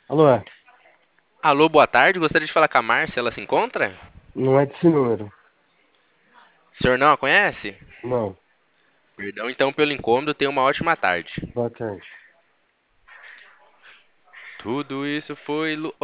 Alô, é? Alô, boa tarde. Gostaria de falar com a Márcia. Ela se encontra? Não é desse número. O senhor não a conhece? Não. Perdão, então, pelo incômodo. Tenha uma ótima tarde. Boa tarde. Tudo isso foi.